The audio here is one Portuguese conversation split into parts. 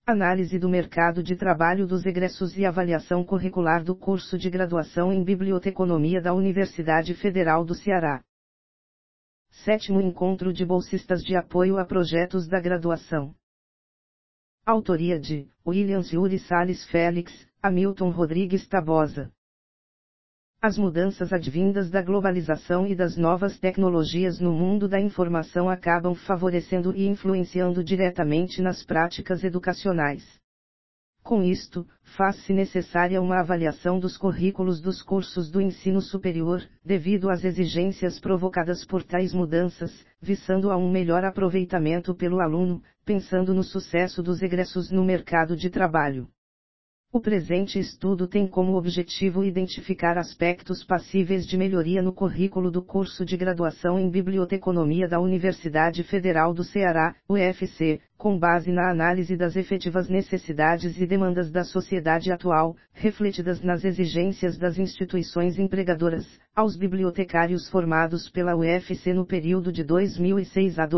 Análise do mercado de trabalho dos egressos e avaliação curricular do curso de graduação em Biblioteconomia da Universidade Federal do Ceará. 7º Encontro de Bolsistas de Apoio a Projetos da Graduação. Autoria de Williams Yuri Salles Félix, Hamilton Rodrigues Tabosa. As mudanças advindas da globalização e das novas tecnologias no mundo da informação acabam favorecendo e influenciando diretamente nas práticas educacionais. Com isto, faz-se necessária uma avaliação dos currículos dos cursos do ensino superior, devido às exigências provocadas por tais mudanças, visando a um melhor aproveitamento pelo aluno, pensando no sucesso dos egressos no mercado de trabalho. O presente estudo tem como objetivo identificar aspectos passíveis de melhoria no currículo do curso de graduação em Biblioteconomia da Universidade Federal do Ceará, UFC, com base na análise das efetivas necessidades e demandas da sociedade atual, refletidas nas exigências das instituições empregadoras, aos bibliotecários formados pela UFC no período de 2006 a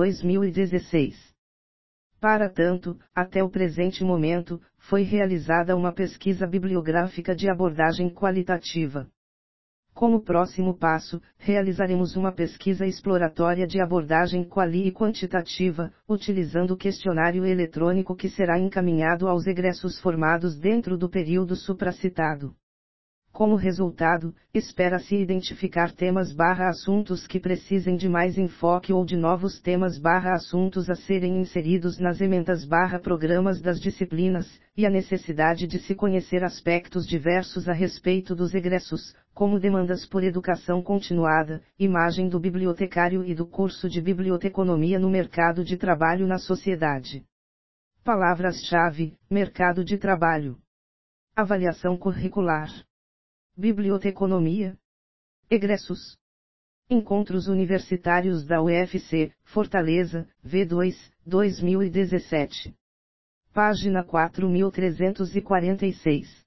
2016. Para tanto, até o presente momento, foi realizada uma pesquisa bibliográfica de abordagem qualitativa. Como próximo passo, realizaremos uma pesquisa exploratória de abordagem quali e quantitativa, utilizando o questionário eletrônico que será encaminhado aos egressos formados dentro do período supracitado. Como resultado, espera-se identificar temas/assuntos que precisem de mais enfoque ou de novos temas/assuntos a serem inseridos nas emendas/programas das disciplinas, e a necessidade de se conhecer aspectos diversos a respeito dos egressos, como demandas por educação continuada, imagem do bibliotecário e do curso de biblioteconomia no mercado de trabalho na sociedade. Palavras-chave: mercado de trabalho. Avaliação curricular. Biblioteconomia. Egressos. Encontros Universitários da UFC, Fortaleza, V2, 2017. Página 4346.